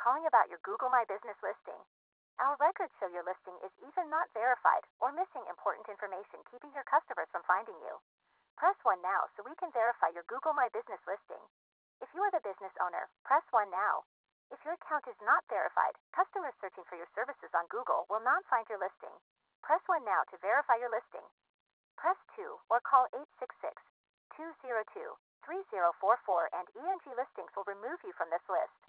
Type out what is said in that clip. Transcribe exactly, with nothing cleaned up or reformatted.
calling about your Google My Business listing. Our records show your listing is either not verified or missing important information, keeping your customers from finding you. Press one now so we can verify your Google My Business listing. If you are the business owner, press one now. If your account is not verified, customers searching for your services on Google will not find your listing. Press one now to verify your listing. Press two or call eight six six, two zero two, three zero four four and E N G Listings will remove you from this list.